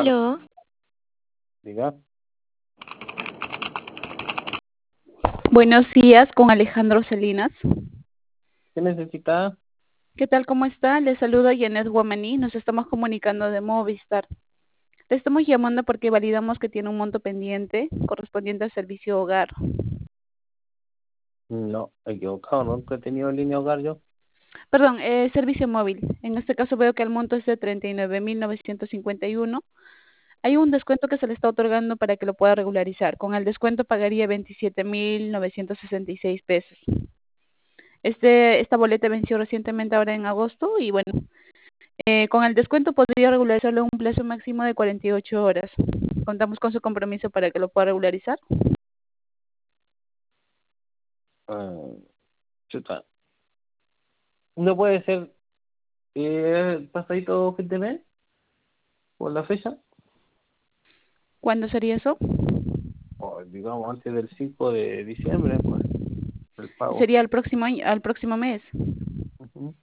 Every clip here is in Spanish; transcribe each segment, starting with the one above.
Aló, Diga, buenos días con Alejandro Salinas. ¿qué necesita? ¿Qué tal? ¿Cómo está? Le saluda Janet Guamaní. Nos estamos comunicando de Movistar. Le estamos llamando porque validamos que tiene un monto pendiente correspondiente al servicio hogar. No, equivocado, nunca he tenido línea hogar yo. Perdón, servicio móvil. En este caso veo que el monto es de 39.951. Hay un descuento que se le está otorgando para que lo pueda regularizar. Con el descuento pagaría 27.966 pesos. Esta boleta venció recientemente ahora en agosto y bueno, con el descuento podría regularizarlo en un plazo máximo de 48 horas. Contamos con su compromiso para que lo pueda regularizar. Ah, chuta. ¿No puede ser pasadito fin de mes? ¿Por la fecha? ¿Cuándo sería eso? O digamos antes del 5 de diciembre, pues, el pago. Sería el próximo año, al próximo mes. Ujú.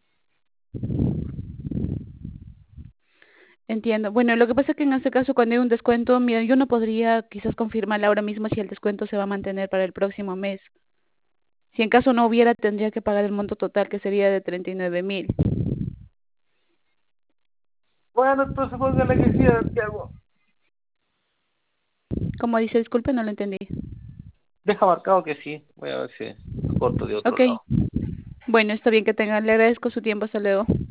Entiendo. Bueno, lo que pasa es que en este caso, cuando hay un descuento, mira, yo no podría quizás confirmarle ahora mismo si el descuento se va a mantener para el próximo mes. Si en caso no hubiera, tendría que pagar el monto total, que sería de 39.000. Bueno, entonces póngale que sí, Santiago. Como dice, disculpe, no lo entendí. Deja marcado que sí. Voy a ver si corto de otro Ok. lado. Bueno, está bien que tenga. Le agradezco su tiempo. Hasta luego.